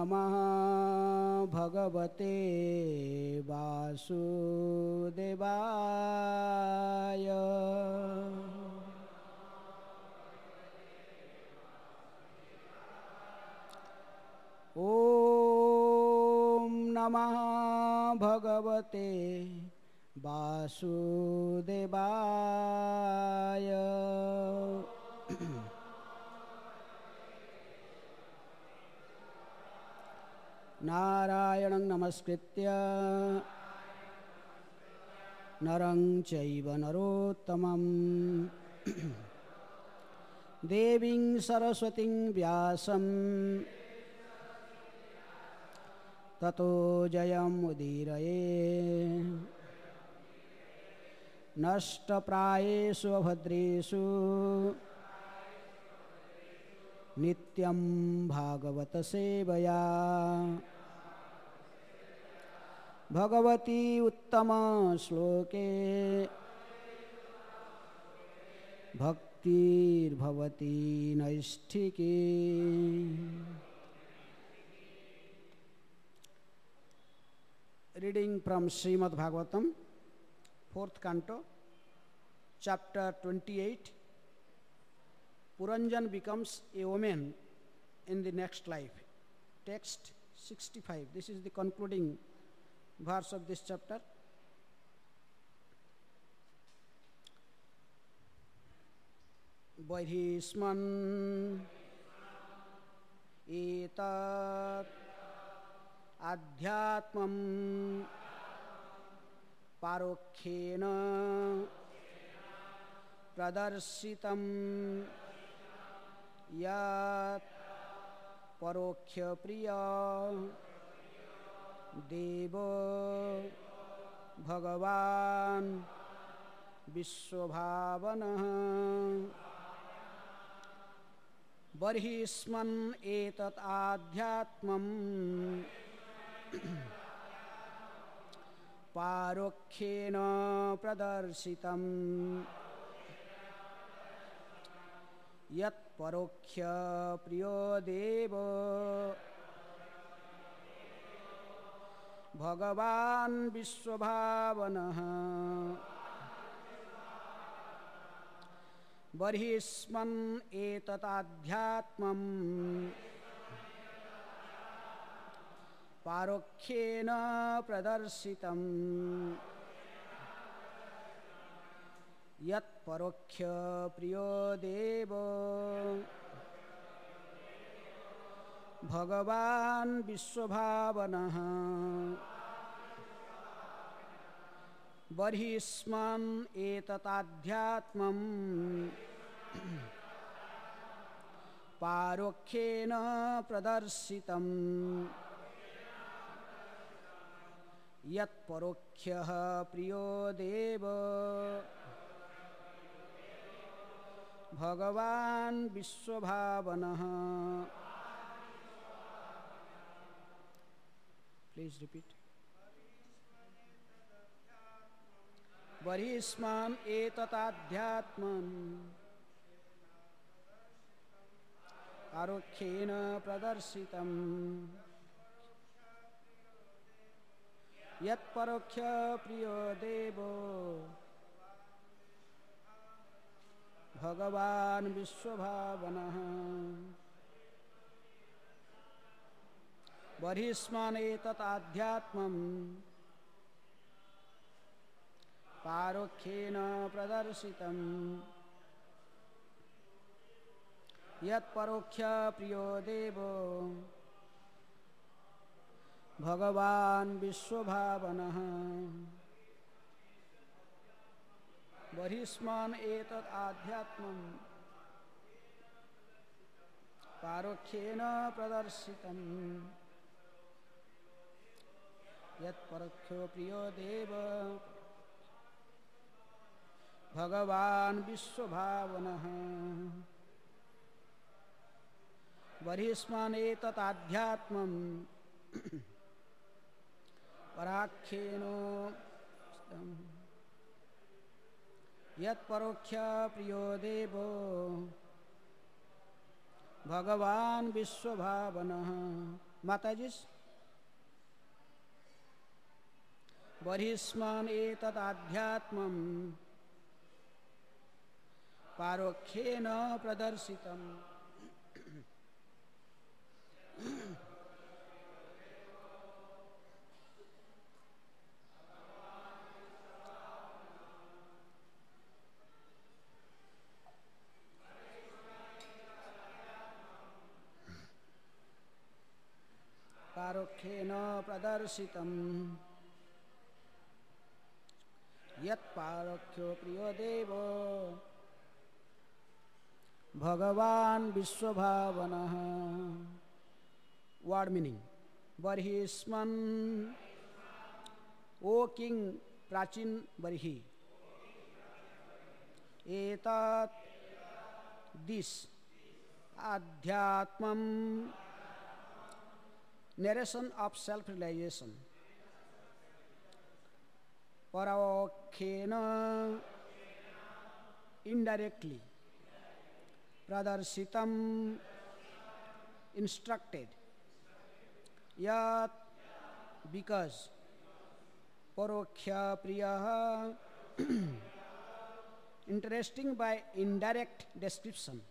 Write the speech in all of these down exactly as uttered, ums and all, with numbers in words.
नमः भगवते वासुदेवाय। ॐ नमः भगवते वासुदेवाय। नारायणं नमस्कृत्य नरं चैव नरोत्तमं देवीं सरस्वतीं व्यासं ततो जयमुदीरये। नष्टप्रायेषु अभद्रेषु नित्यं भागवत सेवया। भगवती उत्तम श्लोके भक्तिर्भवती नैष्ठिकी। Reading from Srimad Bhagavatam, fourth canto, chapter twenty-eight. Puranjan becomes a woman in the next life. Text sixty-five. This is the concluding verse of this chapter. Vaidhisman etat adhyatmam parokhyena pradarsitam yat parokya priya devo bhagavan vishwabhavanah. Barhisman etat adhyatmam parokhyena pradarsitam yat parokya priyo devo bhagavan vishwabhavanah. Barhisman etat adhyatmam parokhyena pradarsitam yat parokya priyo devo bhagavan vishwabhavanah. Barhisman etat adhyatmam parokhyena pradarsitam yat parokya priyo devo bhagavan vishwabhavanah. Please repeat. Varhisman etat adhyatmam parokhyena pradarsitam yat parokya priyo devo bhagavan vishwabhavanah. Varhisman etat adhyatmam parokhyena pradarsitam yat parokya priyo devo bhagavan vishwabhavanah. Varhisman etat adhyatmam parokhyena pradarsitam yat parokya priyo devo bhagavan vishwabhavanah. Varhisman etat adhyatmam parakhyeno yat parokya priyo devo bhagavan vishwabhavanah. Mataji's. Barhisman etat adhyatmam parokhyena pradarsitam. Parokhyena pradarsitam yat parokhyo priyo devo Bhagavan Vishwabhavanah. Word meaning. Barhisman, O King Prachin Barhi. Etat, this. Adhyatmam, narration of self-realization. Paravokhyena, indirectly. Pradarsitam, instructed. Yat, because. Parokhya priyaha, interesting by indirect description.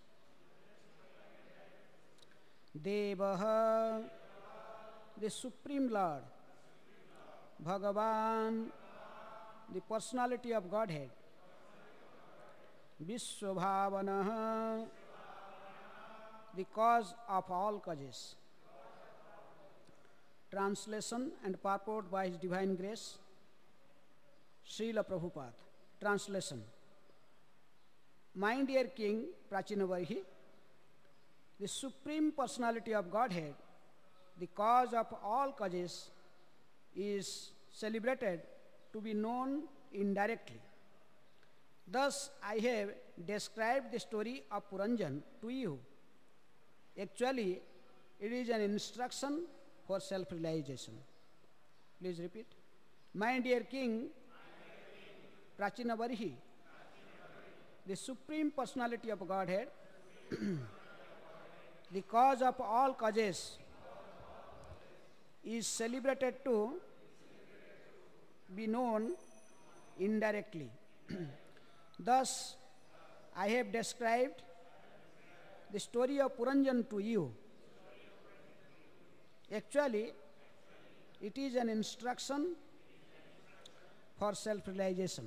Devaha, the Supreme Lord. Bhagavan, the personality of Godhead. Vishwabhavanaha, the cause of all causes. Translation and purport by His Divine Grace, Srila Prabhupada. Translation. My dear King Prachinavarhi, the Supreme Personality of Godhead, the cause of all causes, is celebrated to be known indirectly. Thus, I have described the story of Puranjan to you. Actually, it is an instruction for self-realization. Please repeat. My dear King, Prachinavarhi, the Supreme Personality of Godhead, the cause of all causes, is celebrated to be known indirectly. Thus, I have described the story of Puranjan to you. Actually, it is an instruction for self-realization.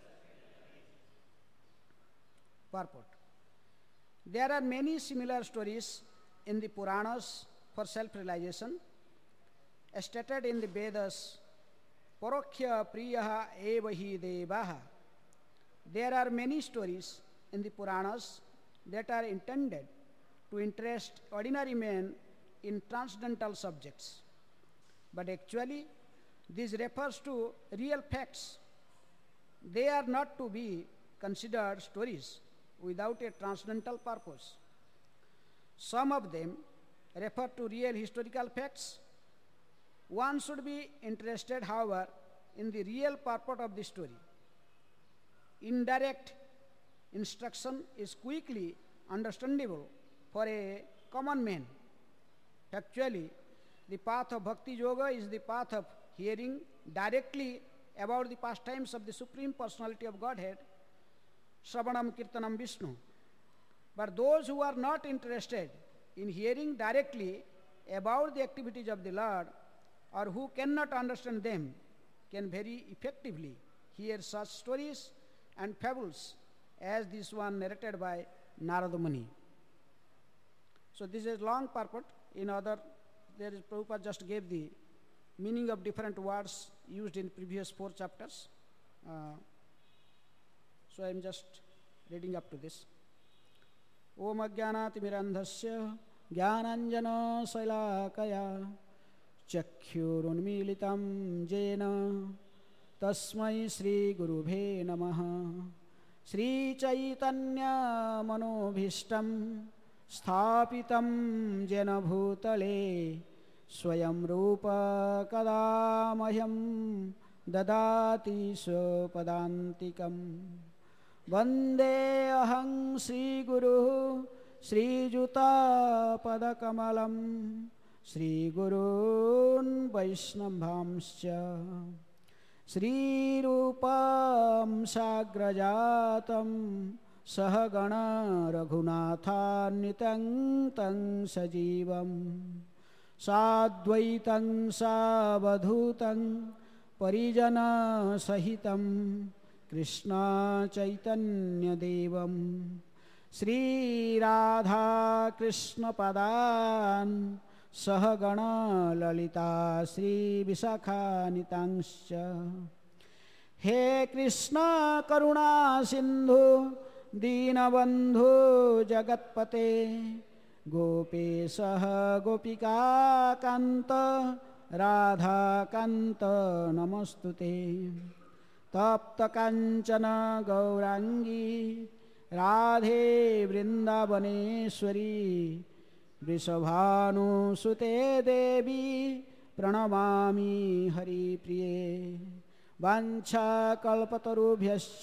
Purport. There are many similar stories in the Puranas for self-realization. Stated in the Vedas, Parokhya priyaha evahi devaha. There are many stories in the Puranas that are intended to interest ordinary men in transcendental subjects. But actually, this refers to real facts. They are not to be considered stories without a transcendental purpose. Some of them refer to real historical facts. One should be interested, however, in the real purport of the story. Indirect instruction is quickly understandable for a common man. Actually, the path of Bhakti Yoga is the path of hearing directly about the pastimes of the Supreme Personality of Godhead, Shravanam Kirtanam Vishnu. But those who are not interested in hearing directly about the activities of the Lord, or who cannot understand them, can very effectively hear such stories and fables as this one narrated by Narada Muni. So this is long purport. In other, there is Prabhupada just gave the meaning of different words used in previous four chapters. Uh, so I am just reading up to this. Om Ajnanati Mirandhasya Jnananjana Sailakaya Chakhyurunmilitam Jena Tasmai Sri Gurubhe Namaha Sri Chaitanya Manobhishtam Sthapitam Jena Bhutale Swayam Rupa Kadamahyam Dadati Sopadantikam Vande Aham Sri Guru Sri Juta Padakamalam श्रीगुरून् वैष्णवांश्च श्रीरूपं साग्रजातं सहगण रघुनाथान्वितं तं सजीवं साद्वैतं सावधूतं परिजनसहितं कृष्ण चैतन्यदेवं श्रीराधा कृष्णपदान् सहगण ललिता श्रीविशाखान्वितांश्च हे कृष्ण करुणा सिंधु दीनबंधु जगत्पते गोपेशः गोपिकाकान्त राधाकान्त नमस्तुते तप्त कांचन गौरांगी राधे वृंदावनेश्वरी वृषभानुसुते देवी प्रणमामि हरिप्रिये वाञ्छाकल्पतरुभ्यश्च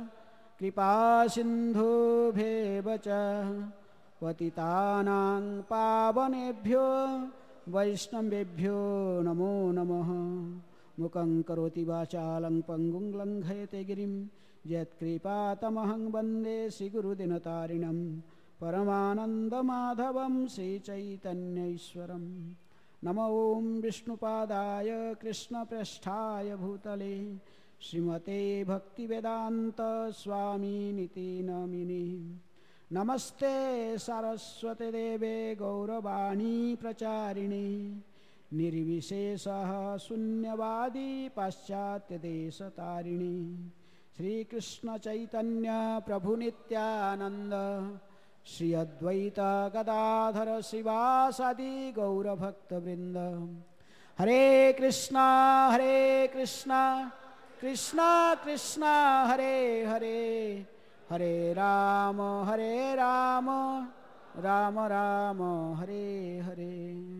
कृपासिन्धुभ्येव च पतितानां पावनेभ्यो वैष्णवेभ्यो नमो नमः मुखं करोति वाचालं पङ्गुं लङ्घयते गिरिं यत्कृपातमहं वन्दे श्रीगुरुदिनतारिणं परमानन्दमाधवं श्रीचैतन्यैश्वरं नमो ॐ विष्णुपादाय कृष्णप्रेष्ठाय भूतले श्रीमते भक्तिवेदान्त स्वामिनिति नामिने नमस्ते सरस्वती देवे गौरवाणी प्रचारिणे निर्विशेषः शून्यवादी पाश्चात्यदेशतारिणे श्रीकृष्ण चैतन्य प्रभु नित्यानंद श्री अद्वैत गदाधर शिवासादि गौरभक्तवृंद हरे कृष्णा हरे कृष्णा कृष्णा कृष्णा हरे हरे हरे राम हरे राम राम राम हरे हरे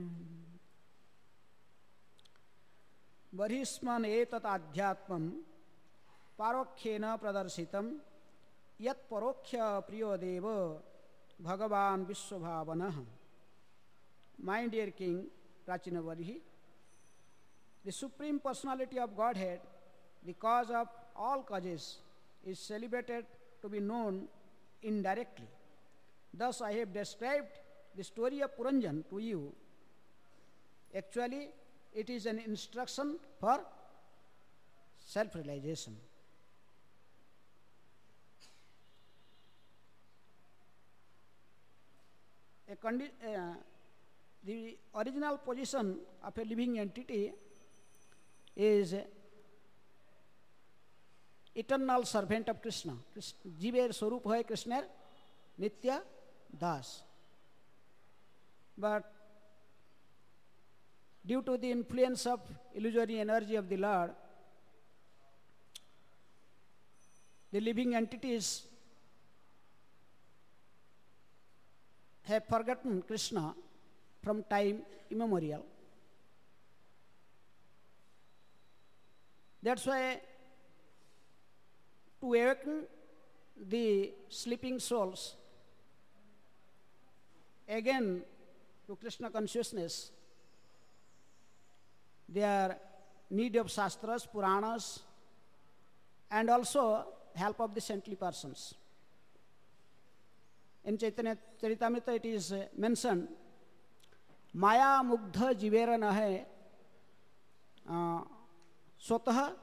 बहिस्मन् एतत् आध्यात्मं पारोक्ष्येन प्रदर्शितं यत् परोक्ष प्रियो देव भगवान विश्वभावनः My dear King Prachinavarihi, the Supreme Personality of Godhead, the cause of all causes, is celebrated to be known indirectly. Thus I have described the story of Puranjan to you. Actually, it is an instruction for self-realization. A condi uh, the original position of a living entity is eternal servant of Krishna. जीवेर स्वरूप है कृष्णेर नित्य दास. But due to the influence of illusory energy of the Lord, the living entities have forgotten Krishna from time immemorial. That's why to awaken the sleeping souls again to Krishna consciousness, they are need of Shastras, Puranas, and also help of the saintly persons. In Chaitanya Charitamrita it is mentioned, Maya Mugdha Jivera Nahe Swatah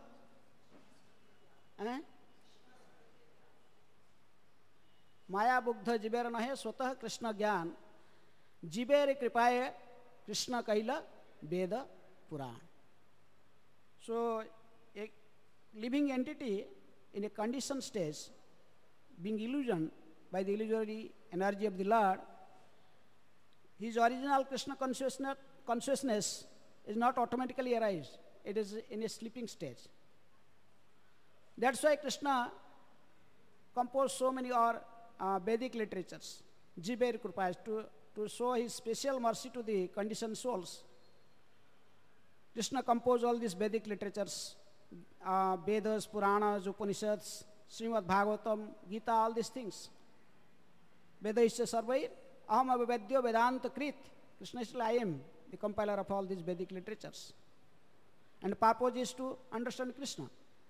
Maya Mugdha Jivera Nahe Swatah Krishna Gyan Jivere Kripaye Krishna Kaila Veda Puran. So a living entity in a conditioned stage, being illusioned by the illusory energy of the Lord, his original Krishna consciousness, consciousness is not automatically arise. It is in a sleeping stage. That's why Krishna composed so many or uh, Vedic literatures, Jiber Krupais, to, to show his special mercy to the conditioned souls. Krishna composed all these Vedic literatures, uh, Vedas, Puranas, Upanishads, Srimad Bhagavatam, Gita, all these things. Veda Isya Sarvair, Aham Avavedyo Vedanta Krit. Krishna said, I am the compiler of all these Vedic literatures. And the purpose is to understand Krishna.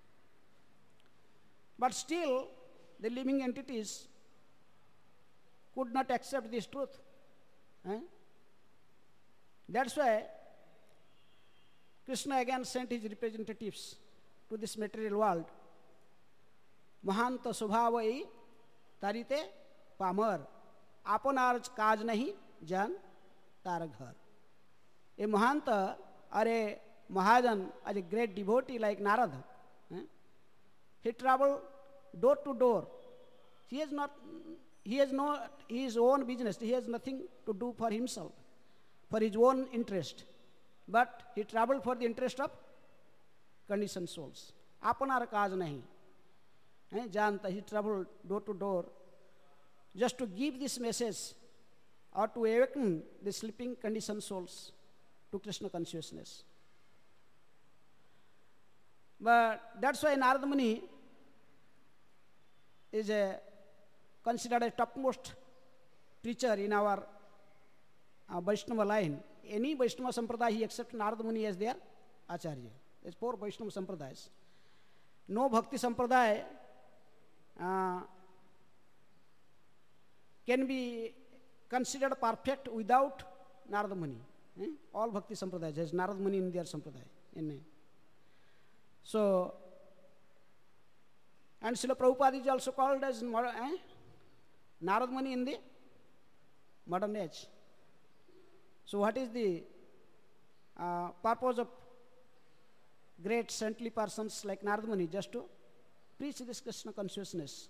But still, the living entities could not accept this truth. Eh? That's why Krishna again sent his representatives to this material world. Mahanta subhavai tarite pamar apanarj kaj nahi jan taraghar. A Mahanta or a Mahajan or a great devotee like Narada, eh? he traveled door to door. He has not, he has no his own business. He has nothing to do for himself, for his own interest. But he traveled for the interest of conditioned souls. Apanar kaaj nahi. Eh? Janta, he traveled door to door just to give this message or to awaken the sleeping conditioned souls to Krishna consciousness. But that's why Narada Muni is a, considered a topmost preacher in our uh, Vaishnava line. Any Vaishnava Sampradaya, he accepts Narada Muni as their Acharya. There's four Vaishnava Sampradayas. No Bhakti Sampradaya uh, can be considered perfect without Narada Muni. Eh? All Bhakti Sampradayas has Narada Muni in their Sampradaya. In, so, and Srila Prabhupada is also called as eh? Narada Muni in the modern age. So what is the uh, purpose of great saintly persons like Narada Muni? Just to preach this Krishna consciousness.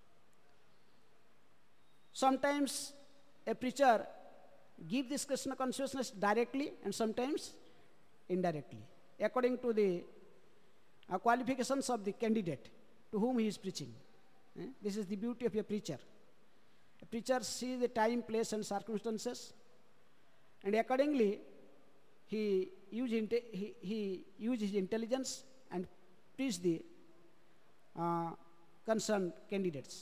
Sometimes a preacher gives this Krishna consciousness directly and sometimes indirectly, according to the uh, qualifications of the candidate to whom he is preaching. Eh? This is the beauty of a preacher. A preacher sees the time, place and circumstances, and accordingly he uses he, he use his intelligence and preach the uh, concerned candidates.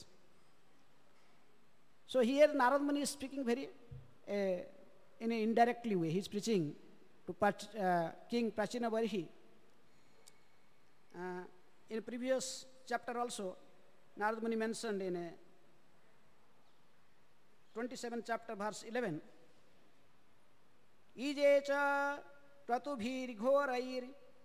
So here Narada Muni is speaking very uh, in an indirectly way. He is preaching to uh, King Prachina Barihi. Uh, in a previous chapter also, Narada Muni mentioned in a twenty-seventh chapter, verse eleven, Ije cha pratubhir ghorair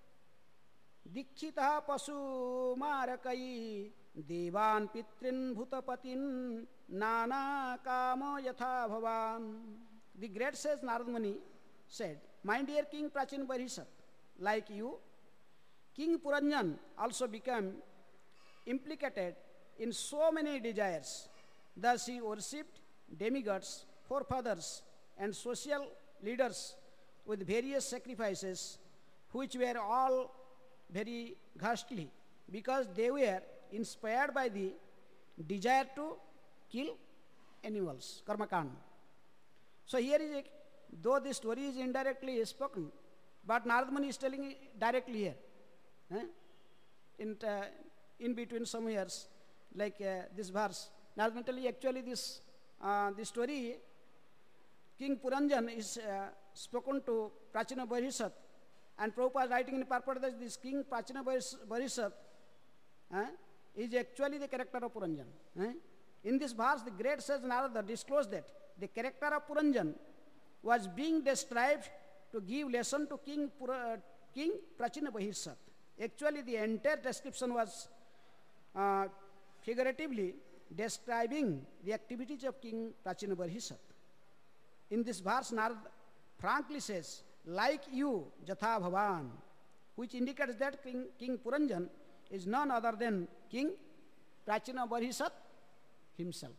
dikshita pasu marakai devan pitrin bhutapatin nana kamo yatha bhavan. The great sage Narada Muni said, my dear King Prachin Barishat, like you, King Puranjan also became implicated in so many desires. Thus he worshipped demigods, forefathers, and social leaders with various sacrifices, which were all very ghastly, because they were inspired by the desire to kill animals, karmakand. So here is, a, though the story is indirectly spoken, but Narada Muni is telling it directly here. Eh? In, uh, in between some years, like uh, this verse, Narada Muni telling actually this, uh, this story, King Puranjan is uh, spoken to Prachina Barishat, and Prabhupada writing in purport that this King Prachina Barishat eh, is actually the character of Puranjan. Eh? In this verse, the great sage Narada disclosed that the character of Puranjan was being described to give lesson to King, Pura, King Prachina Barishat. Actually, the entire description was uh, figuratively describing the activities of King Prachina Barishat. In this verse, Narada frankly says, like you, Jatha Bhavan, which indicates that King, King Puranjan is none other than King Prachina Barishat himself.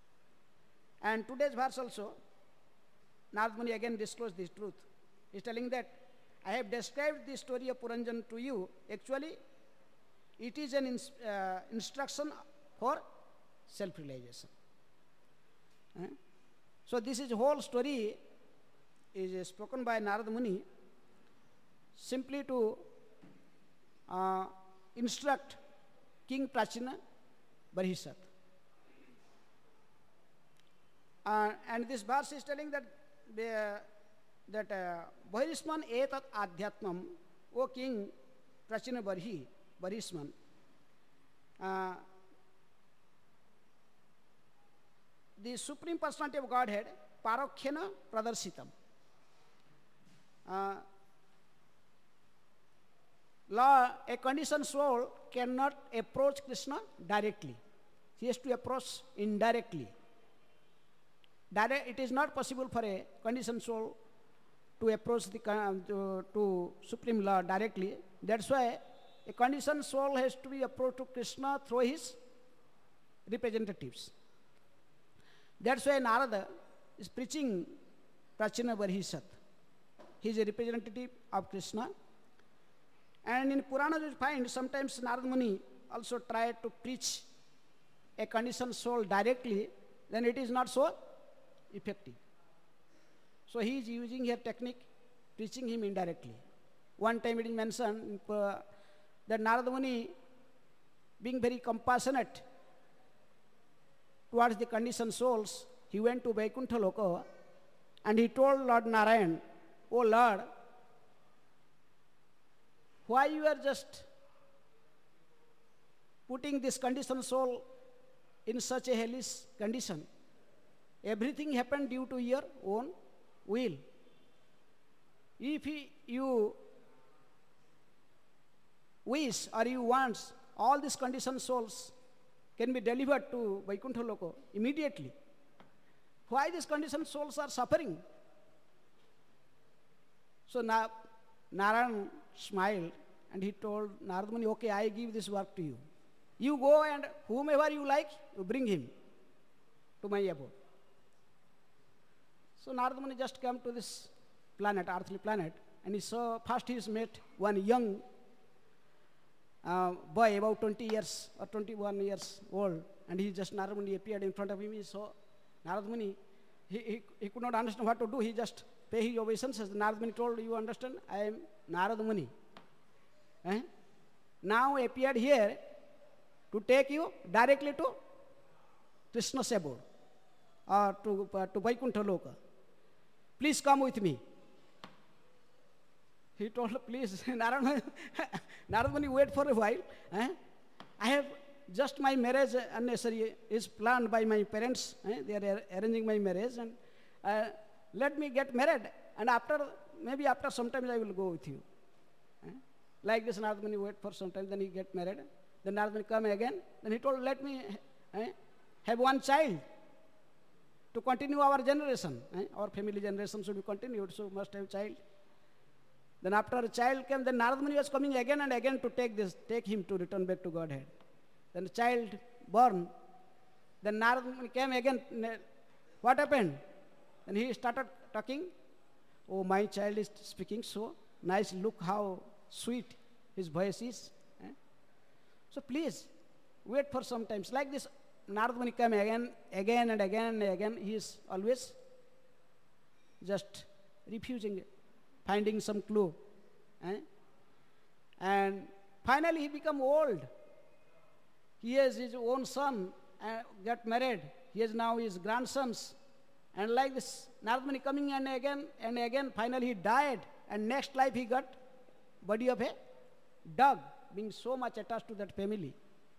And today's verse also, Narada Muni again disclosed this truth. He is telling that I have described the story of Puranjan to you. Actually, it is an ins uh, instruction for self-realization. Eh? So this is whole story is uh, spoken by Narada Muni simply to uh, instruct King Prachina Barishat. Uh, and this verse is telling that the, that uh, Bahirisman etat adhyatmam, O king Prachina Barhi, Bahirisman, uh, the Supreme Personality of Godhead, Parokhyana Pradarsitam. Uh, law, a conditioned soul cannot approach Krishna directly. He has to approach indirectly. Direct, it is not possible for a conditioned soul to approach the to, to Supreme Lord directly. That's why a conditioned soul has to be approached to Krishna through his representatives. That's why Narada is preaching Prachina Barhisat. He is a representative of Krishna. And in Purana you find sometimes Narada Muni also tried to preach a conditioned soul directly, then it is not so effective. So he is using here technique, preaching him indirectly. One time it is mentioned uh, that Narada Muni, being very compassionate towards the conditioned souls, he went to Vaikuntha Loka and he told Lord Narayan, "Oh Lord, why you are just putting this conditioned soul in such a hellish condition? Everything happened due to your own will. If he, you wish or you want, all these conditioned souls can be delivered to Vaikuntha Loka immediately. Why these conditioned souls are suffering?" So Na Narayan smiled and he told Narada Muni, "Okay, I give this work to you. You go and whomever you like, you bring him to my abode." So Narada Muni just came to this planet, earthly planet, and he saw, first he met one young uh, boy about twenty years or twenty-one years old, and he just, Narada Muni appeared in front of him. He saw Narada Muni, he, he, he could not understand what to do. He just paid his obeisances. Narada Muni told, "You understand, I am Narada Muni. Eh? Now appeared here to take you directly to Krishna's abode or to, uh, to Vaikuntha Loka. Please come with me." He told, "Please, Narada Muni, wait for a while. Eh? I have just my marriage unnecessary is planned by my parents. Eh? They are arranging my marriage, and uh, let me get married, and after, maybe after some time I will go with you." Eh? Like this, Narada Muni wait for some time, then he get married. Then Narada Muni come again. Then he told, "Let me eh, have one child to continue our generation. Eh? Our family generation should be continued, so must have child." Then after a child came, then Narada Muni was coming again and again to take this, take him to return back to Godhead. Then the child born. Then Narada Muni came again. What happened? Then he started talking. "Oh, my child is speaking so nice. Look how sweet his voice is. Eh? So please, wait for some time." Like this, Narada Muni came again, again and again and again. He is always just refusing, finding some clue. Eh? And finally he become old. He has his own son, and got married. He has now his grandsons. And like this, Narada Muni coming and again and again, finally he died. And next life he got body of a dog, being so much attached to that family.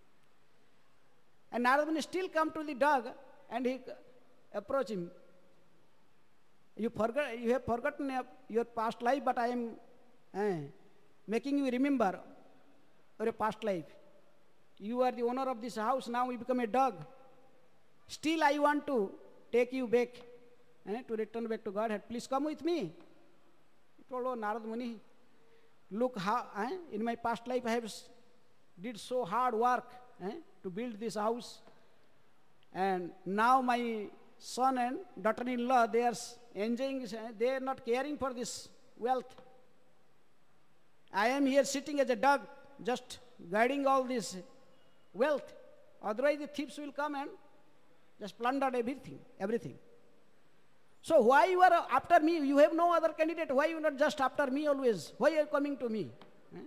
And Narada Muni still come to the dog and he approach him. You forgot, you have forgotten your past life, but I am eh, making you remember your past life. You are the owner of this house, now you become a dog. Still I want to take you back, eh, to return back to Godhead. Please come with me." He told, "Oh, Narada Muni, look how, eh, in my past life I have did so hard work eh, to build this house. And now my son and daughter-in-law, they are enjoying, they are not caring for this wealth. I am here sitting as a dog, just guarding all this wealth. Otherwise the thieves will come and just plunder everything, everything. So why you are after me? You have no other candidate. Why you not just after me always? Why are you coming to me?" Eh?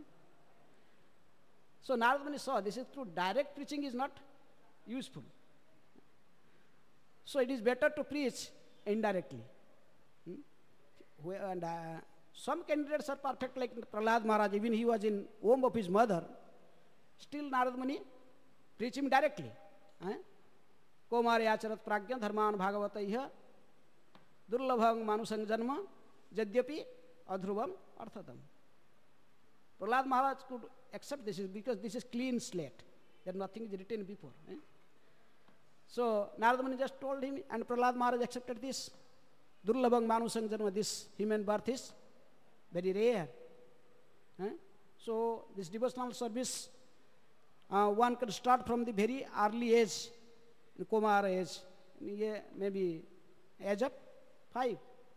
So Narada Muni saw this is true. Direct preaching is not useful. So it is better to preach indirectly. Hmm? and uh, some candidates are perfect, like Prahlad Maharaj, even he was in womb of his mother, still Narad Muni preach him directly. Eh? Komari acharat pragya dharman bhagavataiha durlabham manusang janma jadyapi adhruvam arthatam. Prahlad Maharaj could accept this because this is clean slate. There nothing is written before. Eh? So Narad Muni just told him, and Prahlad Maharaj accepted this. Durlabham manusang janma, this human birth is very rare. Eh? So this devotional service, uh, one can start from the very early age, in Kumar age, maybe age of five.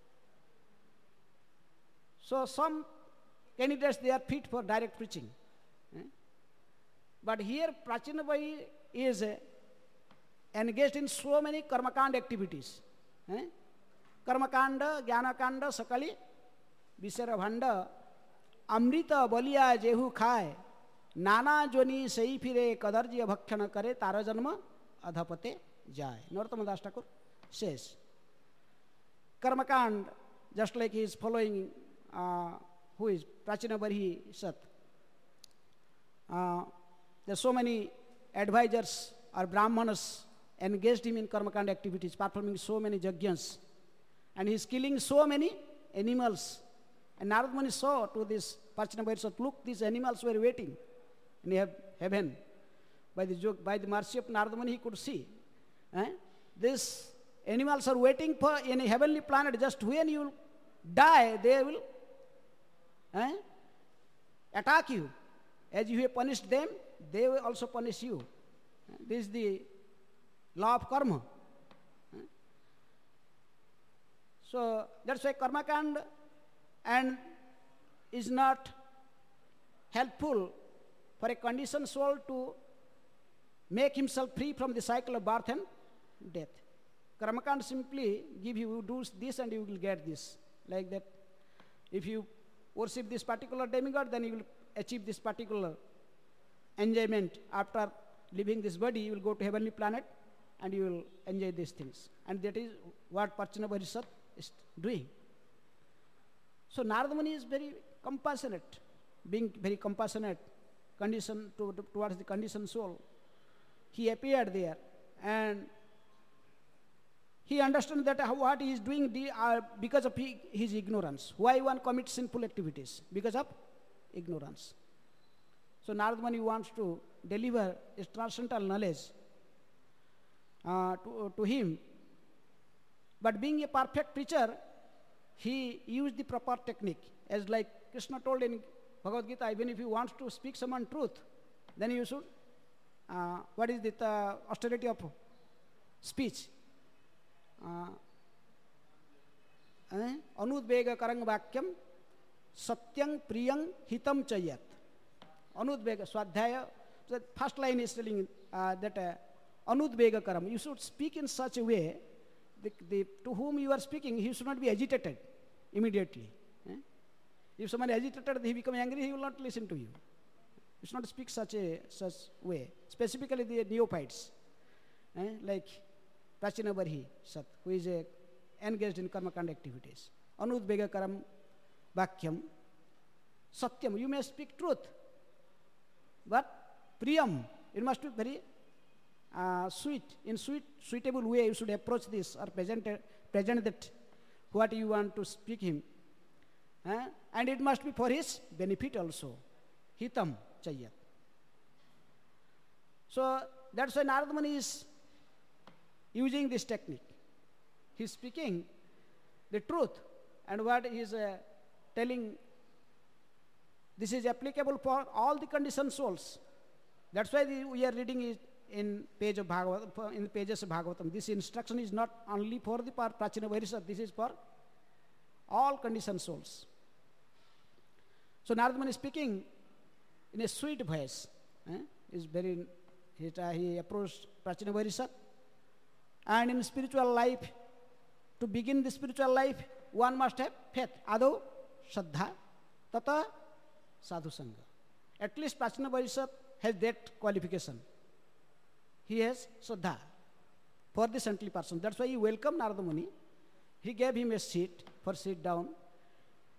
So some candidates, they are fit for direct preaching. Eh? But here Prachina Bhai is uh, engaged in so many karmakanda activities. Eh? Karmakanda, Jnanakanda, Sakali, Visarabhanda, Amrita Baliya Jehu Khai, Nana Joni Saifire Kadarjiya Bhakshana Kare, Tara Janma Adhapate Jai. Narottama Das Thakur says. Karmakand, just like he is following, uh, who is Prachina Bhai Sat. Uh, there are so many advisors or Brahmanas engaged him in Karmakanda activities, performing so many yajnas. And he is killing so many animals. And Narad Muni saw to this Prachina Bhai Sat, look, these animals were waiting in heaven. By the, by the mercy of Narad Muni, he could see. Eh? These animals are waiting for in a heavenly planet. Just when you die, they will eh, attack you. As you have punished them, they will also punish you. This is the law of karma. So that's why karmakand and is not helpful for a conditioned soul to make himself free from the cycle of birth and death. Karmakand simply give you, do this and you will get this. Like that, if you worship this particular demigod, then you will achieve this particular enjoyment. After leaving this body, you will go to heavenly planet and you will enjoy these things. And that is what Prachina Bhai Sat is doing. So Narada Muni is very compassionate, being very compassionate condition to, to, towards the conditioned soul. He appeared there and he understood that what he is doing the, uh, because of he, his ignorance. Why one commits sinful activities? Because of ignorance. So Narada Muni wants to deliver his transcendental knowledge uh, to, to him. But being a perfect preacher, he used the proper technique. As like Krishna told in Bhagavad Gita, even if you want to speak someone truth, then you should, uh, what is the uh, austerity of speech? Anudvega karang vakyam satyang priyang hitam chayat. Anudvega swadhyaya. The first line is telling uh, that uh, anudvega karam. You should speak in such a way the, the, to whom you are speaking, he should not be agitated immediately. Eh? If someone is agitated, he becomes angry, he will not listen to you. You should not speak such a such way. Specifically the neophytes, eh? Like Prachina Bhai Sat, who is uh, engaged in karmakanda activities. Anudvega karam vakyam satyam. You may speak truth, but priyam, it must be very uh, sweet. In sweet, suitable way, you should approach this or present, uh, present that what you want to speak him. Uh, and it must be for his benefit also. Hitam chayat. So that's why Narada Muni is using this technique. He is speaking the truth, and what he is uh, telling, this is applicable for all the conditioned souls. That's why the, we are reading it in page of Bhagavatam, in the pages of Bhagavatam. This instruction is not only for the Prachina Bhai Sat, this is for all conditioned souls. So Narada Muni is speaking in a sweet voice. Eh? Is very, he, uh, he approached Prachina Bhai Sat. And in spiritual life, to begin the spiritual life, one must have faith. Ado Shraddha, Tata Sadhu Sangha. At least Prachina Bhai Sat has that qualification. He has Shraddha for the saintly person. That's why he welcomed Narada Muni. He gave him a seat for sit down.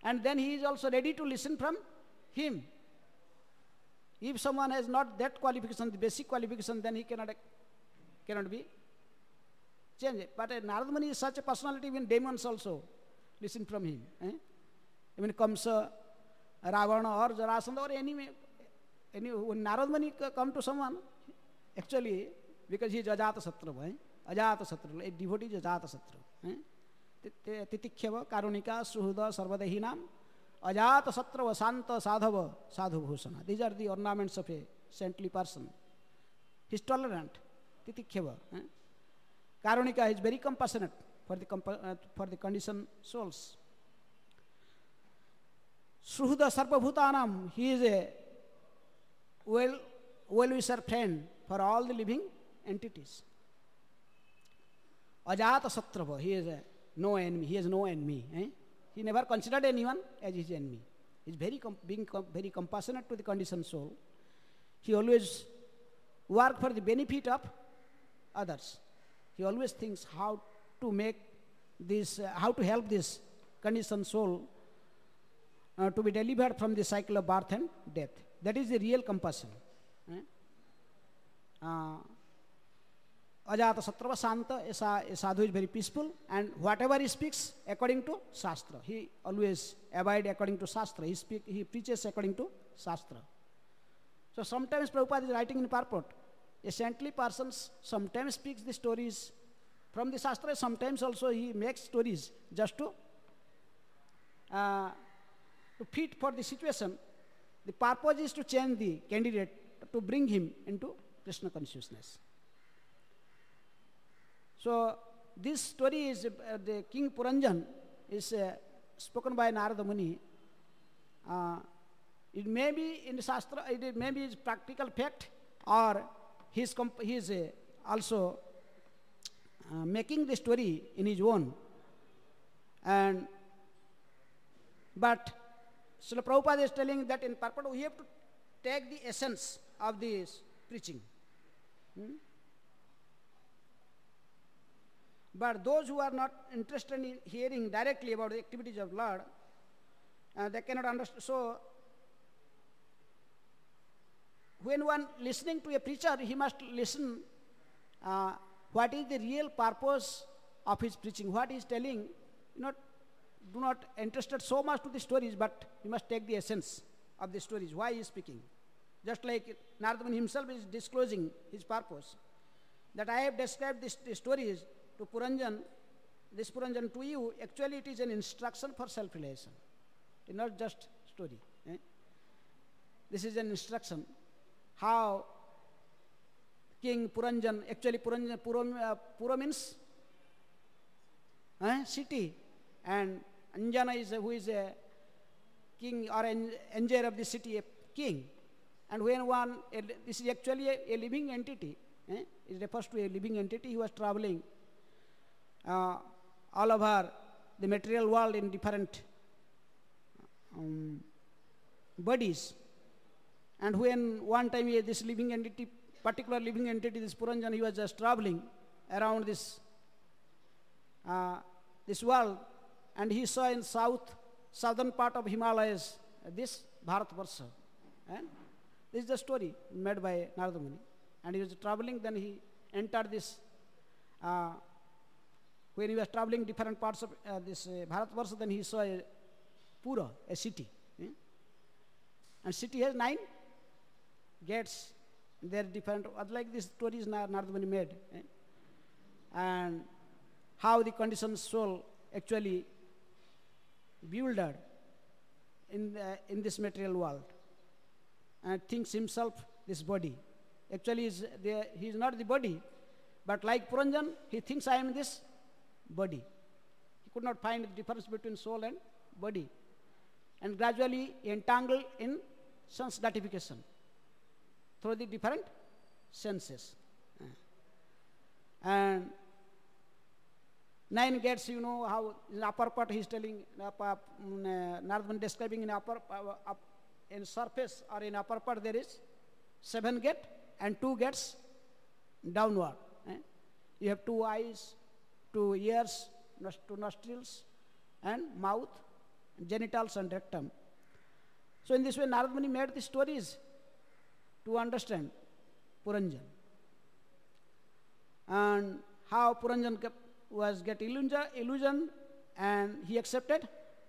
and then he is also ready to listen from him. If someone has not that qualification, the basic qualification, then he cannot, cannot be changed. But uh, Narada Muni is such a personality, even demons also listen from him. Eh? Even Kamsa, Ravana or Jarasandha or any, any when Narada Muni come to someone, actually, because he is Ajata Sattva, eh? Ajata Sattva, a devotee is Ajata Sattva. Eh? Titikhyava, Karunika, Suhuda, Sarvadehinam, Ajata Sattva, Santa, Sadhava, Sadhu Bhusana. These are the ornaments of a saintly person. He is tolerant. Titikhyava. Eh? Karunika is very compassionate for the, compa uh, for the conditioned souls. Suhuda Sarvabhutanam, he is a well, well-wisher friend for all the living entities. Ajata Satrava, he is a no enemy, he has no enemy. Eh? He never considered anyone as his enemy. He is very com being com very compassionate to the conditioned soul. He always works for the benefit of others. He always thinks how to make this, uh, how to help this conditioned soul uh, to be delivered from the cycle of birth and death. That is the real compassion. Eh? Uh, Ajata Satrava Santa, a sadhu is very peaceful, and whatever he speaks according to Shastra. He always abides according to Shastra. He, speak, he preaches according to Shastra. So sometimes Prabhupada is writing in purport. A saintly person sometimes speaks the stories from the Shastra, sometimes also he makes stories just to, uh, to fit for the situation. The purpose is to change the candidate, to bring him into Krishna consciousness. So this story is, uh, the King Puranjan is uh, spoken by Narada Muni. Uh, it may be in the Shastra, it may be his practical fact, or he is, he is uh, also uh, making the story in his own. And but Srila Prabhupada is telling that in purport we have to take the essence of this preaching. Hmm? But those who are not interested in hearing directly about the activities of Lord, uh, they cannot understand. So, when one listening to a preacher, he must listen uh, what is the real purpose of his preaching, what he is telling. Not, do not interested so much to the stories, but you must take the essence of the stories, why he is speaking. Just like Narada Muni himself is disclosing his purpose, that I have described this, the stories to Puranjan, this Puranjan to you, actually it is an instruction for self-realization. It is not just story. Eh? This is an instruction. How King Puranjan, actually Puranjan, Pura, uh, Pura means eh, city, and Anjana is a, who is a king or an enjoyer of the city, a king. And when one, a, this is actually a, a living entity. Eh? It refers to a living entity who was traveling Uh, all over the material world in different um, bodies. And when one time he, this living entity, particular living entity, this Puranjan, he was just traveling around this, uh, this world, and he saw in south, southern part of Himalayas, uh, this Bharatvarsha. And this is the story made by Narada Muni. And he was traveling, then he entered this uh, when he was traveling different parts of uh, this uh, Bharatvarsha, then he saw a Pura, a city. Eh? And city has nine gates. They are different, like this stories Narada Muni made. Eh? And how the conditioned soul actually bewildered in, the, in this material world and thinks himself this body. Actually, is the, he is not the body, but like Puranjan, he thinks I am this body. He could not find the difference between soul and body, and gradually entangled in sense gratification through the different senses. And nine gates, you know how in upper part he is telling, uh, Narada Muni describing in upper, uh, up, in surface or in upper part there is seven gate and two gates downward. Eh? You have two eyes, two ears, two nostrils, and mouth, genitals and rectum. So in this way, Narad Muni made the stories to understand Puranjan. And how Puranjan was get illusion, and he accepted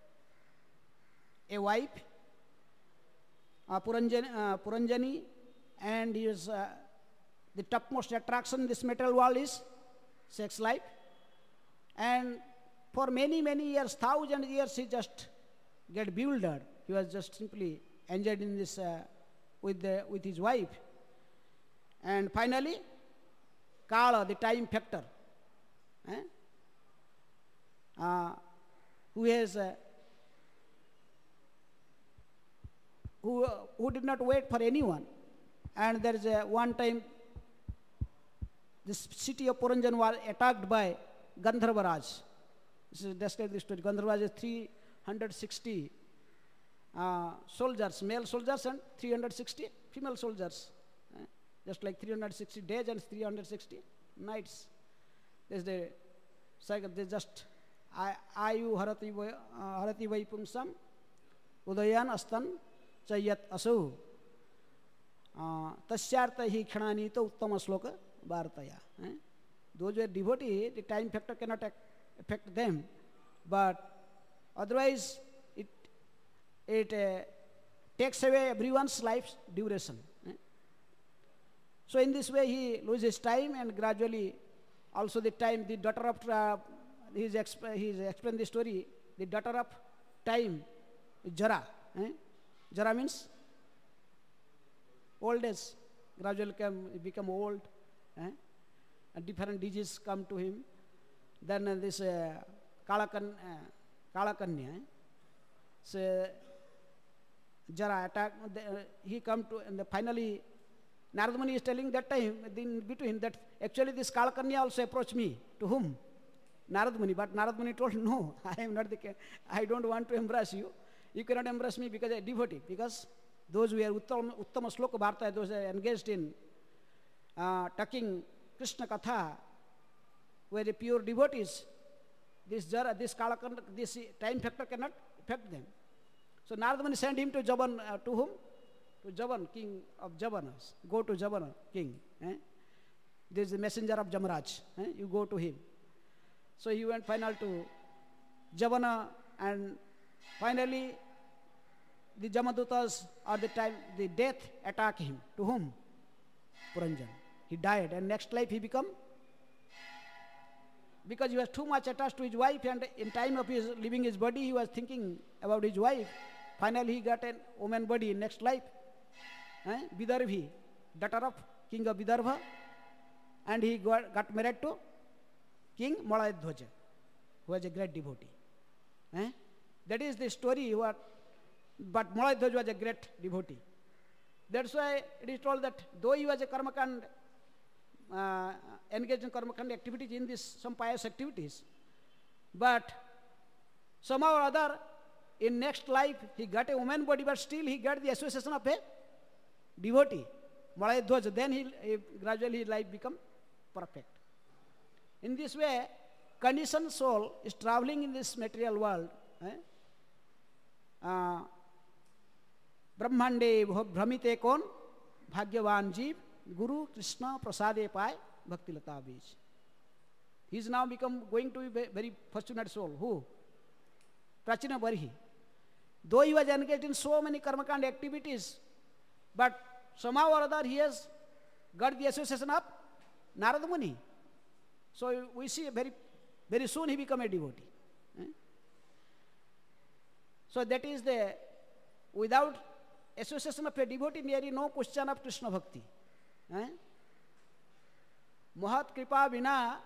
a wife, uh, Puranjani, uh, Puranjani, and he is, uh, the topmost attraction in this material world is sex life. And for many, many years, thousand years, he just get bewildered. He was just simply enjoyed in this uh, with, the, with his wife. And finally, Kala, the time factor, eh? uh, who has uh, who, uh, who did not wait for anyone. And there is a one time, this city of Puranjan was attacked by Gandharvaraj. This is described the story. Gandharvaraj is three hundred sixty uh, soldiers, male soldiers, and three hundred sixty female soldiers. Eh? Just like three hundred sixty days and three hundred sixty nights. There's the cycle. They just ayu harati harati vaipumsam udayan astan chayat asu tasyartha hi khanani to uttama sloka vartaya. Those who are devotee, the time factor cannot affect them, but otherwise it it uh, takes away everyone's life's duration. So in this way he loses time, and gradually also the time, the daughter of, uh, he's, exp he's explained the story, the daughter of time, Jara. Eh? Jara means old age, gradually come, become old, eh? And different diseases come to him. Then uh, this uh, Kalakan, uh, Kalakanya, eh? So Jara attack, the, uh, he come to, and the finally Narad Muni is telling that time in between that actually this Kalakanya also approached me. To whom? Narad Muni. But Narad Muni told, no, I am not the, I don't want to embrace you. You cannot embrace me because I am devotee. Because those who are Uttama, Uttama Sloka Bharta, those who are engaged in uh, talking Krishna Katha, were the pure devotees, this Jara, this Kalakanya, this time factor cannot affect them. So Narad Muni sent him to Javan, uh, to whom? To Javan, king of Javanas. Go to Javana, king. Eh? This is the messenger of Jamaraj. Eh? You go to him. So he went final to Javana, and finally the Jamadutas at the time, the death attacked him. To whom? Puranjan. He died, and next life he become, because he was too much attached to his wife, and in time of his leaving his body, he was thinking about his wife. Finally he got a woman body in next life. Eh? Vidarbhi, daughter of king of Vidarbha, and he got, got married to King Malayadhwaja, who was a great devotee. Eh? That is the story. What, but Malayadhwaja was a great devotee. That's why it is told that though he was a karmakand, uh, engaged in karmakand activities in this, some pious activities, but somehow or other, in next life, he got a woman body, but still he got the association of a devotee, Malayadhwaja. Then he, he gradually his life become perfect. In this way, conditioned soul is traveling in this material world. Eh? Uh, Brahmande Brahmite kon Bhagyavan Jeev Guru Krishna Prasade Pai Bhakti Lata Bij. He is now become going to be very fortunate soul. Who? Prachina Barhi. Though he was engaged in so many karmakand activities, but somehow or other he has got the association of Narad Muni. So we see very, very soon he become a devotee. Eh? So that is the, without association of a devotee, there is no question of Krishna Bhakti. Eh? Mahat Kripa Vina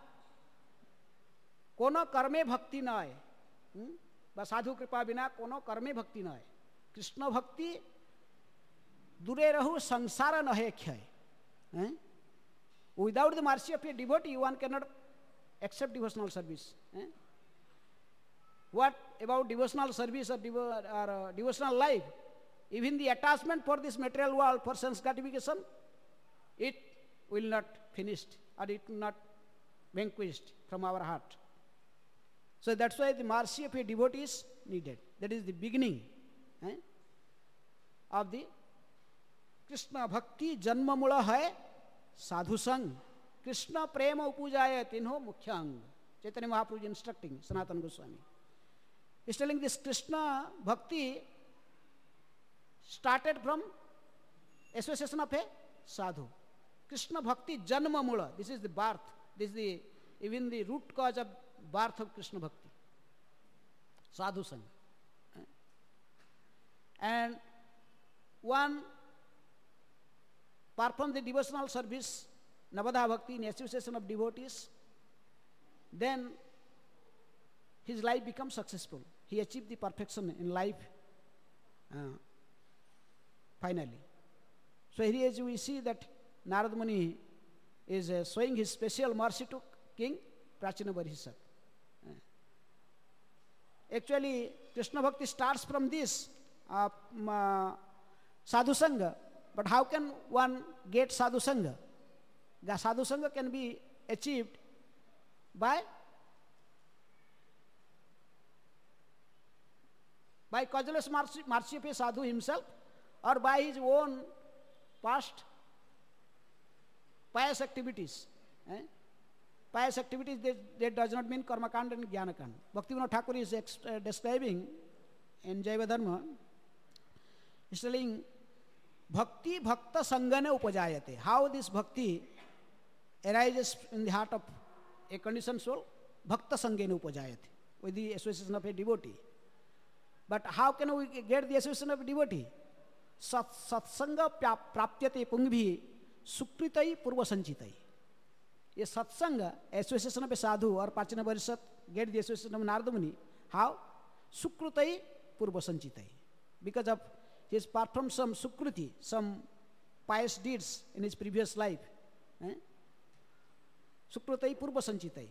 Kono Karme Bhakti na hai. Ba sadhu Kripa Vina Kono Karme Bhakti na hai. Krishna Bhakti Dure Rahu Sansara Nahe Khyai. Without the mercy of a devotee, one cannot accept devotional service. Eh? What about devotional service or, devo or uh, devotional life? Even the attachment for this material world, for sense gratification, it will not finish, or it will not vanquished from our heart. So that's why the mercy of a devotee is needed. That is the beginning eh, of the Krishna Bhakti. Janma mula hai sadhu sang. Krishna prema upujaya tinho mukhyang. Chaitanya Mahaprabhu is instructing Sanatana Goswami. He is telling this Krishna Bhakti started from association of a sadhu. Krishna Bhakti Janma Mula. This is the birth. This is the even the root cause of birth of Krishna Bhakti. Sadhu Sangha. And one perform the devotional service, Navadha Bhakti, in association of devotees, then his life becomes successful. He achieved the perfection in life uh, finally. So here as we see that Narad Muni is uh, showing his special mercy to King Prachina Barhisat. Uh, actually, Krishna Bhakti starts from this uh, uh, Sadhu Sangha, but how can one get Sadhu Sangha? The Sadhu Sangha can be achieved by by causeless mercy, mercy of a sadhu himself, or by his own past pious activities. Eh? Pious activities, that, that does not mean karma kand and jnana kand. Bhaktivinoda Thakur is ex, uh, describing in Jaiva Dharma, he is telling bhakti bhakta sangane upajayate. How this bhakti arises in the heart of a conditioned soul? Bhakta sangene upajayate, with the association of a devotee. But how can we get the association of a devotee? Sat satsanga praptyate pungvi sukritai purva sanchitai. A satsanga, association of a sadhu or Prachina Barhisat, get the association of Narada Muni. How? Sukritai purva sanchitai. Because of he has performed some sukriti, some pious deeds in his previous life. Eh? Sukritai purva sanchitai.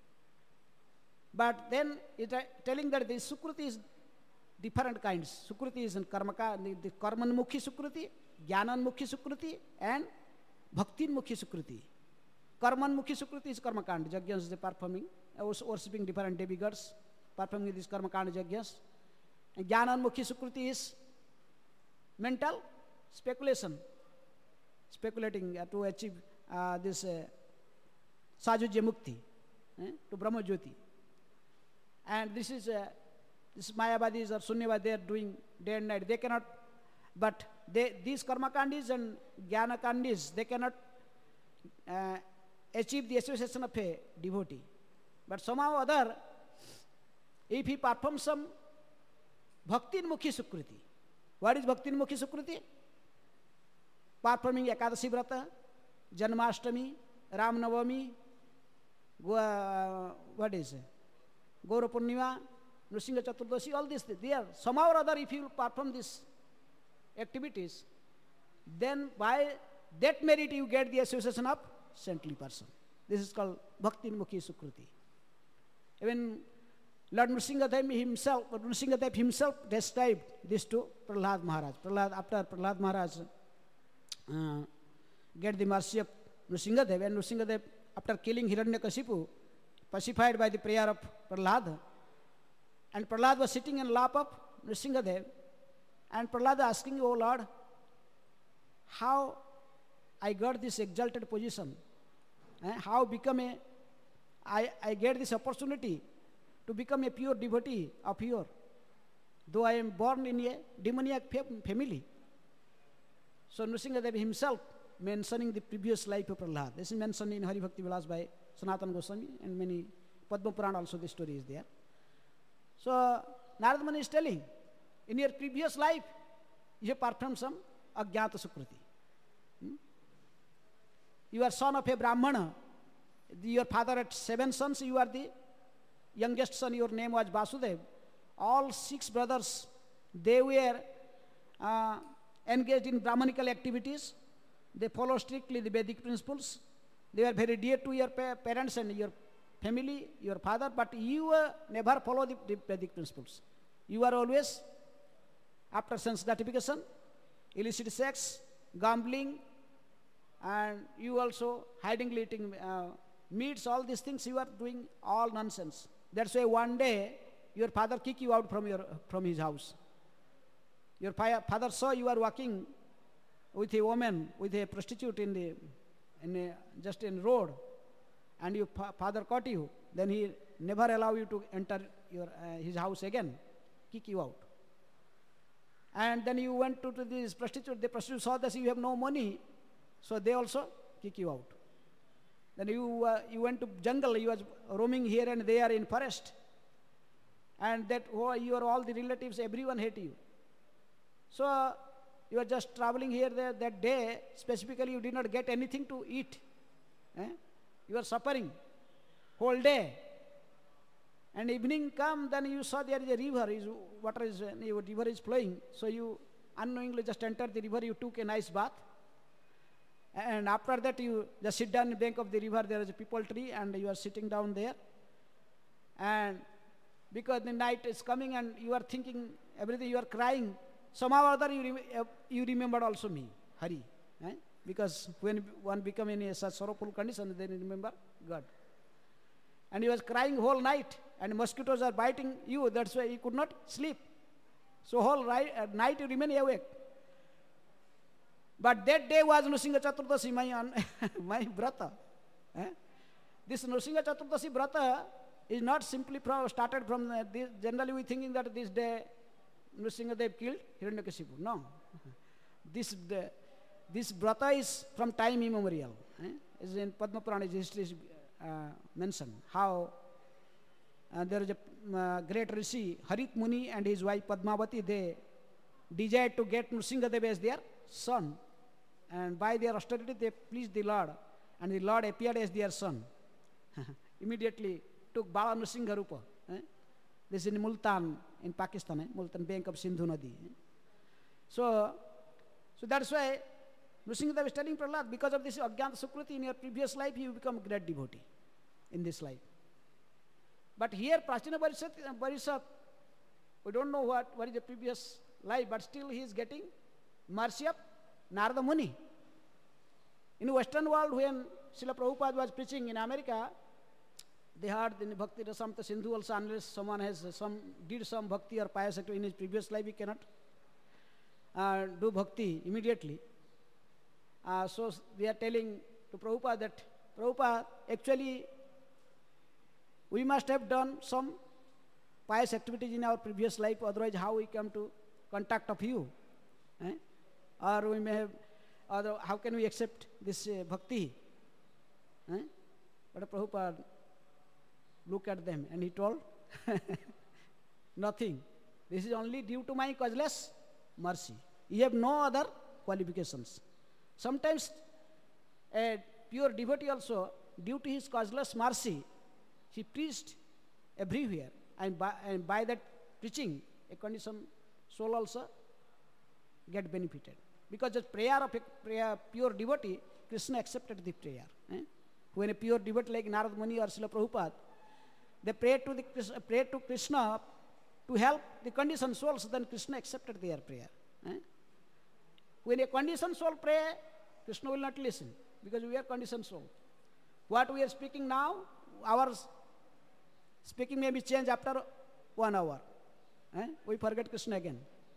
But then it is telling that the sukriti is different kinds. Sukriti is in karmaka, the, the karmanmukhi sukriti, jnananmukhi sukriti, and bhaktinmukhi sukriti. Karmanmukhi sukriti is karmakand, yajnas they performing, worshipping different demigods, performing this karmakand yajnas. And jnananmukhi sukriti is mental speculation, speculating uh, to achieve uh, this uh, sajujya mukti, eh, to Brahma Jyoti. And this is uh, this Mayavadis or Sunyavadis, they are doing day and night. They cannot, but they, these karmakandis and jnanakandis, they cannot uh, achieve the association of a devotee. But somehow or other, if he performs some bhaktinmukhi sukriti. What is bhaktinmukhi sukriti? Performing Ekadashi Vrata, Janmashtami, Ram Navami, uh, what is it? Gaura Purnima, Nrsimha Chaturdashi, all these, they are somehow or other, if you perform these activities, then by that merit you get the association of saintly person. This is called Bhaktinmukhi Sukriti. Even Lord Nrsimhadev himself, Nrsimhadev himself described this to Prahlad Maharaj. Prahlad, after Prahlad Maharaj uh, get the mercy of Nrsimhadev, and Nrsimhadev, after killing Hiranyakashipu, pacified by the prayer of Prahlad, and Prahlad was sitting in lap of Nrsimhadev, and Prahlad asking, "Oh Lord, how I got this exalted position? Eh? How become a, I, I get this opportunity to become a pure devotee of your, though I am born in a demoniac family." So Nrsimhadev himself mentioning the previous life of Prahlad. This is mentioned in Hari Bhakti Vilas by Sanatana Goswami, and many Padma Purana also the story is there. So Narada Muni is telling, in your previous life, you have performed some Ajnata Sukriti. Hmm? You are son of a Brahmana. Your father had seven sons, you are the youngest son, your name was Vasudev. All six brothers, they were uh, engaged in Brahmanical activities. They follow strictly the Vedic principles. They were very dear to your pa parents and your family, your father, but you uh, never follow the, the Vedic principles. You are always after sense gratification, illicit sex, gambling, and you also hiding eating uh, meats, all these things you are doing all nonsense. That's why one day your father kick you out from, your, from his house. Your father saw you are walking with a woman, with a prostitute in the, in a, just in road, and your fa father caught you. Then he never allow you to enter your, uh, his house again, kick you out. And then you went to, to this prostitute. The prostitute saw that you have no money, so they also kick you out. Then you, uh, you went to jungle. You was roaming here and there in forest. And that oh, your all the relatives, everyone hate you. So uh, you are just traveling here there that day. Specifically, you did not get anything to eat. Eh? You are suffering whole day. And evening come, then you saw there is a river, is water is, uh, river is flowing. So you unknowingly just entered the river, you took a nice bath. And after that you just sit down in the bank of the river, there is a peepal tree and you are sitting down there. And because the night is coming and you are thinking everything, you are crying, somehow or other you, rem uh, you remembered also me, Hari. Eh? Because when one become in a such sorrowful condition, then you remember God. And he was crying whole night, and mosquitoes are biting you, that's why he could not sleep. So whole right, uh, night you remain awake. But that day was Nrsimha Chaturdashi, my, my brata. Eh? This Nrsimha Chaturdashi brata is not simply from, started from, uh, this, generally we thinking that this day Nrsimha Dev killed Hiranyakashipu. No. This, the, this brata is from time immemorial. Eh? Is in Padma Purana, history is uh, mentioned. How uh, there is a uh, great rishi, Harit Muni and his wife Padmavati, they desired to get Nrsimha Dev as their son. And by their austerity they pleased the Lord. And the Lord appeared as their son. Immediately took Bala Nrsimha Rupa. Eh? This is in Multan, in Pakistan, eh? Multan bank of Sindhu Nadi. Eh? So, so that's why Nrsimha Dev is telling Prahlad, because of this Ajnana Sukriti in your previous life, you become a great devotee in this life. But here, Prachina Parishat, we don't know what, what is the previous life, but still he is getting mercy of Narada Muni. In Western world, when Srila Prabhupada was preaching in America, they heard in Bhakti Rasamrita Sindhu also, unless someone has some, did some bhakti or pious activity in his previous life, he cannot uh, do bhakti immediately. Uh, so they are telling to Prabhupada that, Prabhupada, actually, we must have done some pious activities in our previous life, otherwise how we come to contact of you? Eh? Or we may have, or how can we accept this uh, bhakti? Eh? But Prabhupada looked at them and he told, nothing. This is only due to my causeless mercy. You have no other qualifications. Sometimes a pure devotee also, due to his causeless mercy, he preached everywhere. And by, and by that preaching, a conditioned soul also get benefited. Because the prayer of a prayer, pure devotee, Krishna accepted the prayer. Eh? When a pure devotee like Narad Muni or Srila Prabhupada, they prayed to, the, prayed to Krishna to help the conditioned souls, then Krishna accepted their prayer. Eh? When a conditioned soul pray, Krishna will not listen, because we are conditioned soul. What we are speaking now, our speaking may be changed after one hour. Eh? We forget Krishna again.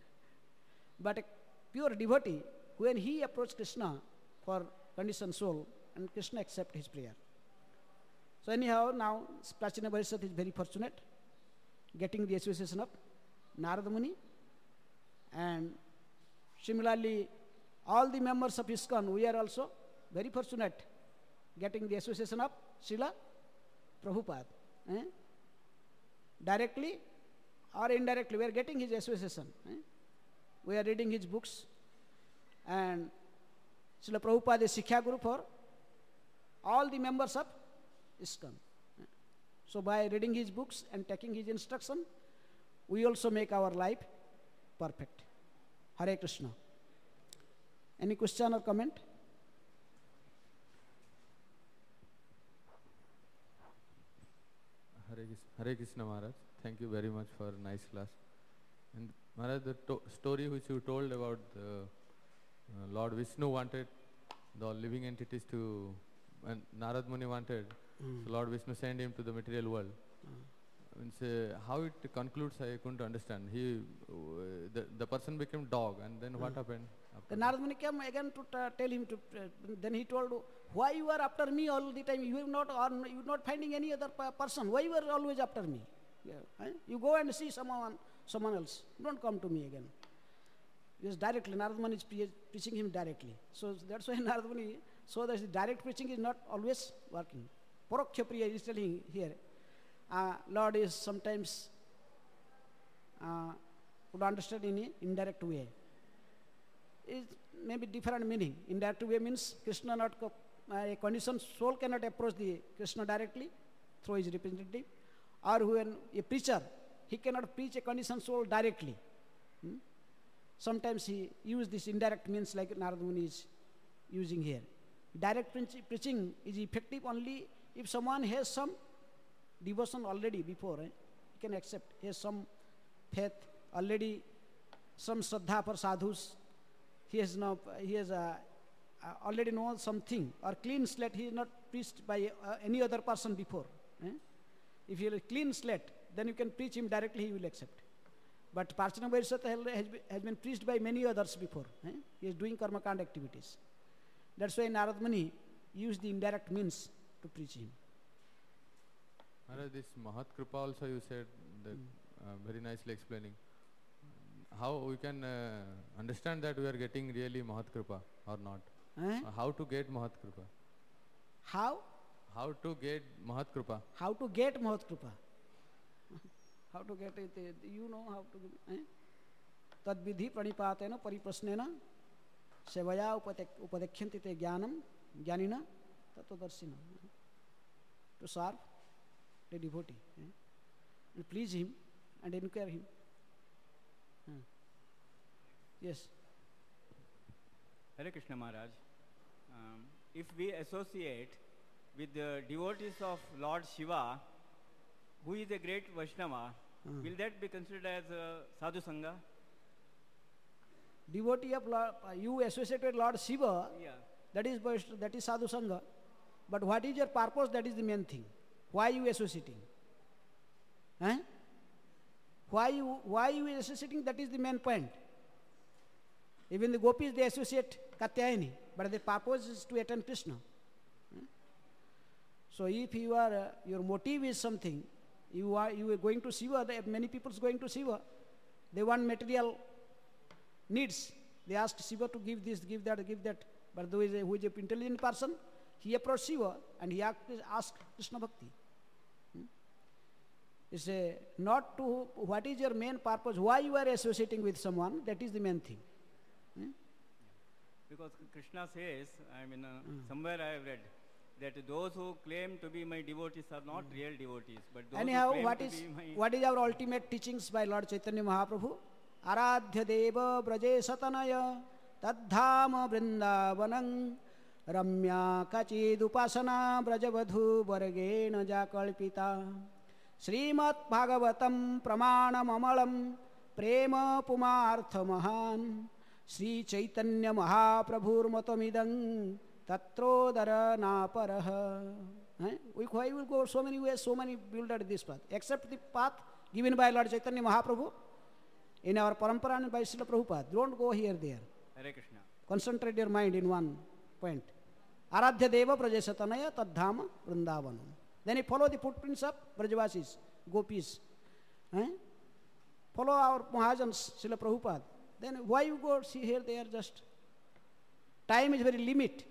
But a pure devotee, when he approached Krishna for conditioned soul, and Krishna accept his prayer. So anyhow, now Prachina Parishat is very fortunate, getting the association of Narada Muni, and similarly, all the members of ISKCON, we are also very fortunate, getting the association of Srila Prabhupada. Eh? Directly or indirectly, we are getting his association. Eh? We are reading his books, and Srila Prabhupada is Sikkha Guru for all the members of ISKCON. Eh? So by reading his books and taking his instruction, we also make our life perfect. Hare Krishna. Any question or comment? Hare Krishna, Hare Krishna Maharaj. Thank you very much for a nice class. And Maharaj, the to story which you told about the uh, Lord Vishnu wanted the living entities to, and Narad Muni wanted, mm. so Lord Vishnu sent him to the material world. means, uh, how it concludes, I couldn't understand. He, uh, the, the person became dog, and then what happened? The Narad Muni came again to t- tell him to, uh, then he told, why you are after me all the time? You are not, or you are not finding any other p- person. Why you are always after me? Yeah. Eh? You go and see someone, someone else. Don't come to me again. Yes, directly. Narad Muni is pre- preaching him directly. So that's why Narad Muni, so that the direct preaching is not always working. Paroksha Priya is telling here, uh, Lord is sometimes uh, would understand in an indirect way. Is maybe different meaning. Indirect way means Krishna not, co- uh, a conditioned soul cannot approach the Krishna directly through his representative. Or when a preacher, he cannot preach a conditioned soul directly. Hmm? Sometimes he use this indirect means like Narad Muni is using here. Direct preach- preaching is effective only if someone has some devotion already before. Eh? He can accept, he has some faith already, some shraddha for sadhus. He has, no, he has uh, uh, already known something, or clean slate, he is not preached by uh, any other person before. Eh? If you have a clean slate, then you can preach him directly, he will accept. But Parshana Bodhisattva has, has been preached by many others before. Eh? He is doing karma kand activities. That's why Narad Muni used the indirect means to preach him. Maharaj, this Mahat Kripa also you said, that, mm. uh, very nicely explaining. How we can uh, understand that we are getting really Mahat Kripa or not? Eh? Uh, how to get Mahat Kripa? How? How to get Mahat Kripa? How to get Mahat Kripa? How to get it? You know how to get it. Tad vidhi pranipatena pariprasnena sevaya upadekyanti te jnanam jnanina tatodarsina. To serve the devotee. Eh? And please him and inquire him. Uh. Yes. Hare Krishna Maharaj. Um, if we associate with the devotees of Lord Shiva, who is a great Vaishnava, uh. will that be considered as a sadhu sangha? Devotee of Lord, uh, you associate with Lord Shiva, yeah. that is that is sadhu sangha. But what is your purpose? That is the main thing. Why you associating? Eh? Why you why you associating? That is the main point. Even the gopis, they associate Katyayani, but the purpose is to attain Krishna. Hmm? So if you are, uh, your motive is something, you are you are going to Shiva, many people is going to Shiva, they want material needs. They ask Shiva to give this, give that, give that. But who is a, who is an intelligent person, he approached Shiva and he asked Krishna Bhakti. Hmm? It's a, not to, what is your main purpose, why you are associating with someone, that is the main thing. Hmm? Because Krishna says, I mean, uh, mm. somewhere I have read, that those who claim to be my devotees are not mm. real devotees, but those Anyhow, who claim what to is, be my... what is our ultimate teachings by Lord Chaitanya Mahaprabhu? Aradhya deva braje satanaya tadhama vrindavanam ramya kachidupasana brajavadhu vargena jakalpita Srimat Bhagavatam pramanam amalam prema pumartha mahan Sri Chaitanya Mahaprabhur matamidang tatrodara naparaha. Eh? We, why will go so many ways, so many builded this path, except the path given by Lord Chaitanya Mahaprabhu in our parampara and by Srila Prabhupada. Don't go here, there. Hare Krishna. Concentrate your mind in one point. Aradhya deva prajasatanaya tadhama vrindavanam. Then you follow the footprints of Brajavasis, Gopis. Eh? Follow our Mahajans, Srila Prabhupada. Then why you go see here, there just? Time is very limit.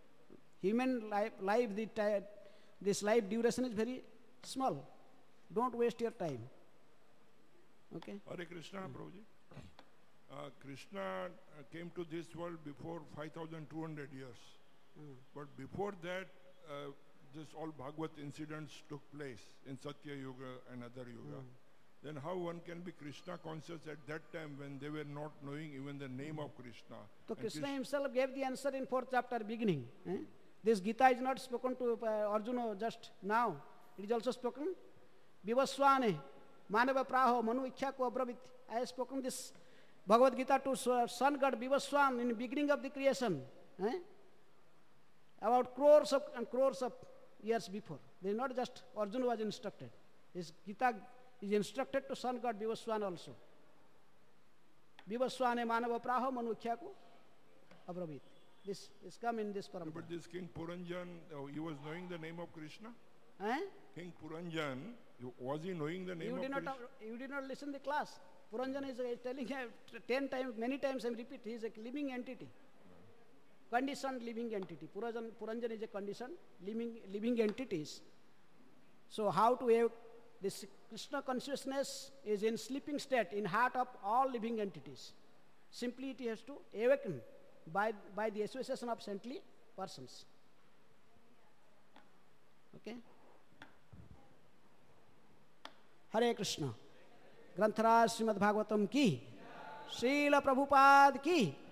Human life, life the this life duration is very small. Don't waste your time. Okay? Hare Krishna, mm. Prabhuji. Uh, Krishna uh, came to this world before five thousand two hundred years. Mm. But before that, uh, this all Bhagavad incidents took place in Satya Yuga and other Yuga. Mm. Then how one can be Krishna conscious at that time when they were not knowing even the name mm. of Krishna? So and Krishna Krishna himself gave the answer in fourth chapter beginning. Eh? This Gita is not spoken to uh, Arjuna just now. It is also spoken. Vivaswane, Manava Praho, Manu Ikhyako Abravit. I have spoken this Bhagavad Gita to sun god Vivaswan in the beginning of the creation. Eh? About crores of and crores of years before. They are not just Arjuna was instructed. His Gita is instructed to sun god Vivaswan also. Vivaswane manava praho manukyaku abravit. This is come in this parampara. But this King Puranjan, uh, he was knowing the name of Krishna? Eh? King Puranjan, you- was he knowing the name You of did not, Krishna? you did not listen the class. Puranjan is uh, telling uh, t- ten times, many times I repeat, he is a living entity. Conditioned living entity. Puranjan, Puranjan is a conditioned living, living entities. So how to have this Krishna consciousness is in sleeping state in heart of all living entities. Simply it has to awaken by, by the association of saintly persons. Okay? Hare Krishna. ग्रंथराज Shrimad Bhagavatam की, श्रील प्रभुपाद की।